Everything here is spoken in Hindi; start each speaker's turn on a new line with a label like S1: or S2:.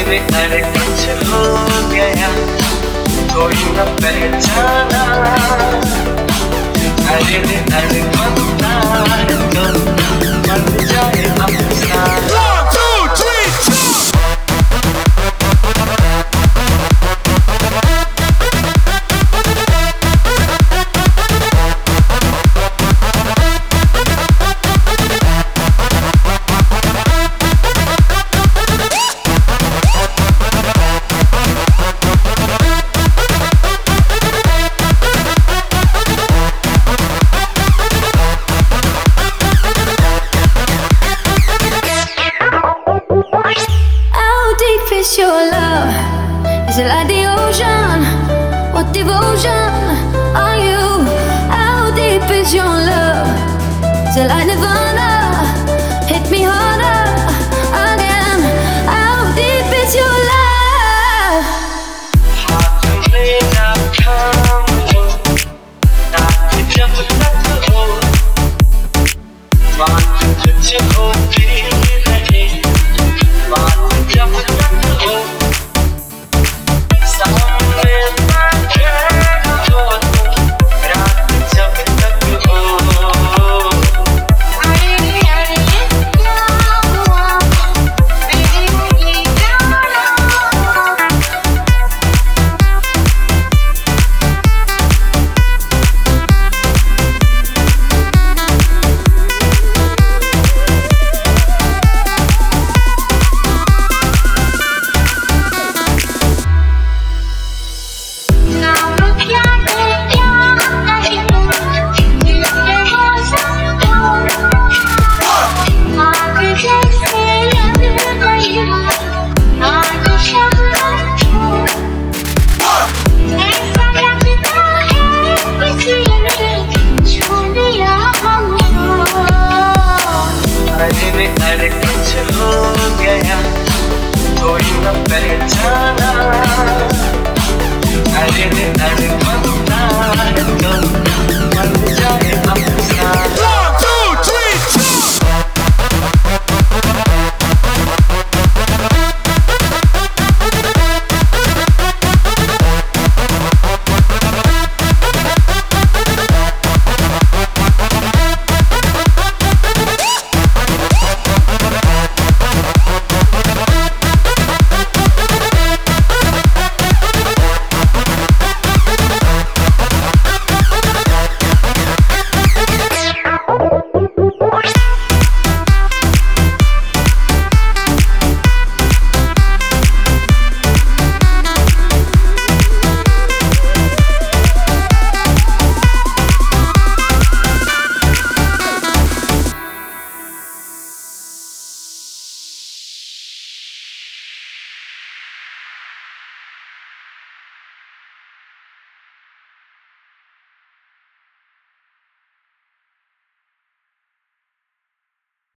S1: रे अरे कुछ हो गया, कोई न पहचाना। अरे रे अरे बनता है तो बन जाए अफसाना।
S2: Is your love? Is it like the ocean? What devotion are you? How deep is your love? Is it like Nirvana? Hit me harder again. How deep is your love?
S1: हाथ में ना थाम लो, ताकि जब तक हो बात कुछ होती रहे, बात जब तक हो सामने बैठे हो तुम, रात जब तक हो। अरे कुछ हो गया, कोई न पहचाना। अरे